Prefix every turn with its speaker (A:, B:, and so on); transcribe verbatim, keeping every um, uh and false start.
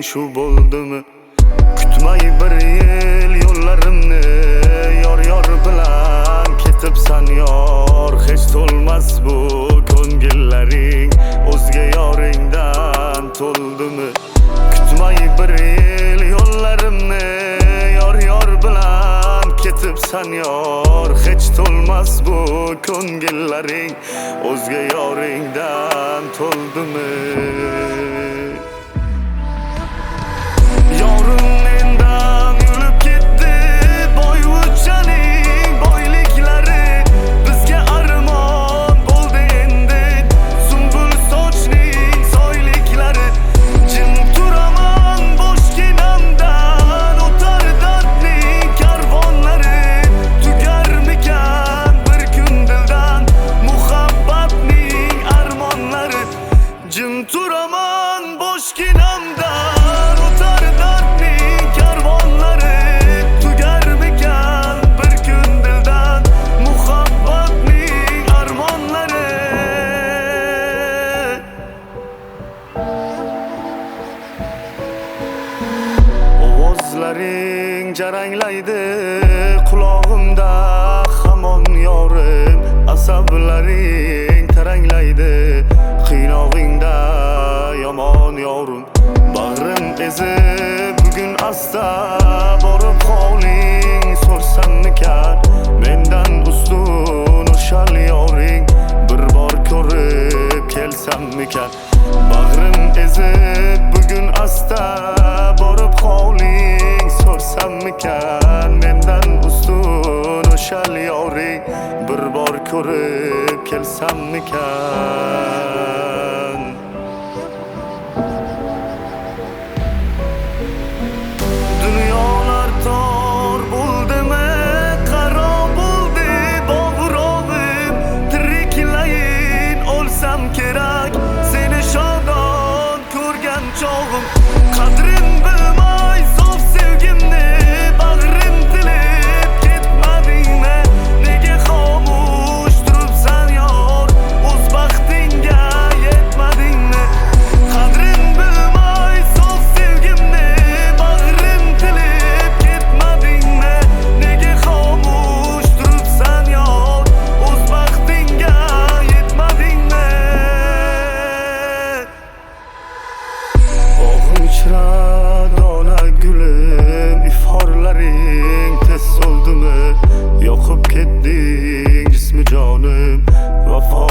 A: shu bo'ldimi? Kutmay bir yil yo'llarimni yor yor bilan ketibsan yor. Hech to'lmas bu ko'ngillaring o'zga yoringdan to'ldimi? Kutmay bir yil yo'llarimni yor yor bilan ketibsan yor. Hech to'lmas bu ko'ngillaring o'zga yoringdan to'ldimi? Yorim mendan yulib ketdi, boyvuchchaning boyliklari bizga armon bo'ldi endi. Sumbul sochning soyliklari, jim turaman bo'sh kenamdan, o'tar dardning karvonlari. Tugarmikan bir kun dildan muhabbatning armonlari? Jim turaman bo'sh kenamdan, o'tar dardning karvonlari. Tugarmikan bir kun dildan muhabbatning armonlari? Ovozlaring jaranglaydi qulog'imda hamon yorim. Asablaring taranglaydi qiynog'ingda yomon yorim. Bag'rim ezib bugun asta borib holing so'rsammikan? Mendan ustun o'shal yoring bir bor ko'rib kelsammikan? Bag'rim ezib bugun asta borib holing so'rsammikan? Mendan ustun o'shal yoring bir bor ko'rib kelsammikan? Dunyolar tor bo'ldimi, qaro bo'ldi bog'rog'im. Tiriklayin o'lsam kerak seni shodon ko'rgan chog'im. Qadrin bilmay sof sevgimni bag'rim tilib ketmadingmi? Nega xomush turibsan yor, o'z baxtingga yetmadingmi? Qadrin bilmay sof sevgimni bag'rim tilib ketmadingmi? Nega xomush turibsan yor, o'z baxtingga yetmadingmi? Bog'im ichra dona gulim, ifhorlaring tez so'ldimi? Yoqib ketding jismi jonim, vafo